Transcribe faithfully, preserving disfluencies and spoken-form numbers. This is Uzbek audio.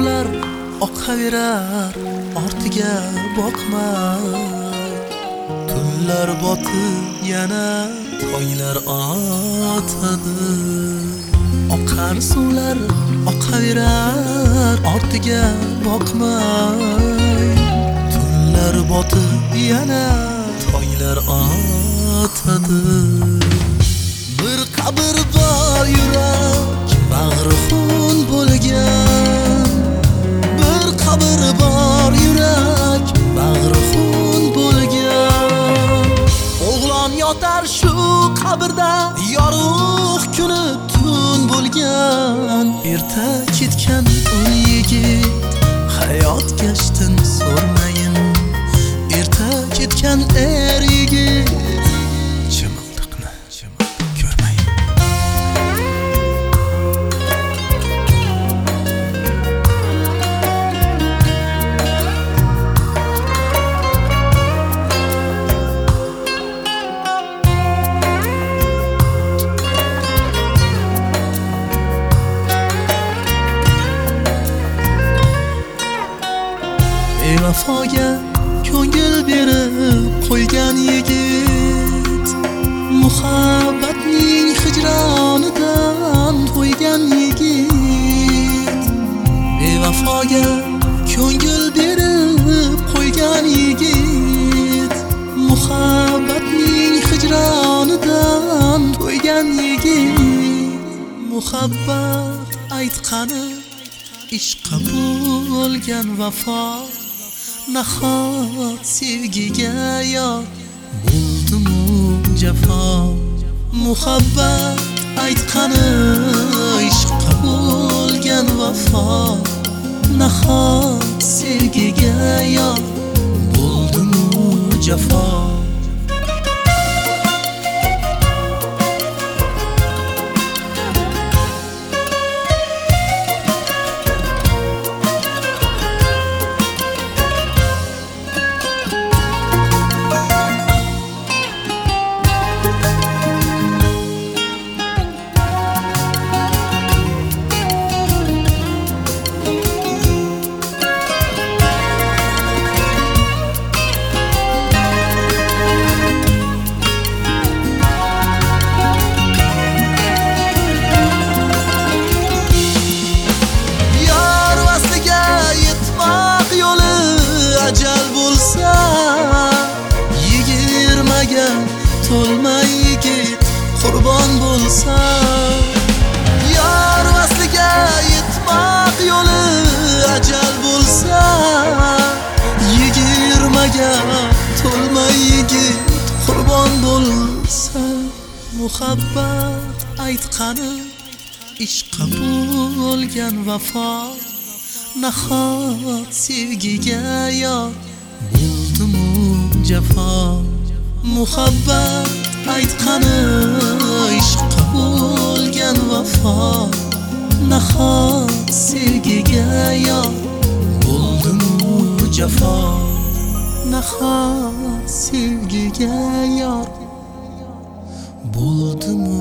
suvlar oqaverar ortiga boqmay. Tunlar botib yana tonglar otadi. Oqar suvlar oqaverar ortiga boqmay. Tunlar botib yana tonglar otadi. Bir qabr bor yurak bag'ri xun bo'lgan. Bir qabr bor yurak bag'ri xun bo'lgan. O'g'lon yotar shu qabrda yorug' kuni tun bo'lgan. Erta ketgan ul yigit hayot gashtin so'rmayin. Erta ketgan er yigit chimildiqni ko'rmayin. Vafoga ko'ngil berib qo'ygan yigit, muhabbatning hijronidan to'ygan yigit. Bevafoga ko'ngil berib qo'ygan yigit, muhabbatning hijronidan to'ygan yigit. Muhabbat aytqani ishq bo'lgan vafo, nahot sevgiga yor bo'ldimu jafo. Muhabbat aytqani ishq bo'lgan vafo, nahot sevgiga yor bo'ldimu jafo. To'lmay yigit qurbon bo'lsa, yor vasliga yetmoq yo'li ajal bo'lsa. Yigirmaga to'lmay yigit qurbon bo'lsa. Muhabbat aytqani ishq bo'lgan vafo, nahot sevgiga yor bo'ldimu jafo. Muhabbat aytqani ishq bo'lgan vafo, nahot sevgiga yor bo'ldimu jafo. Nahot sevgiga yor bo'ldimu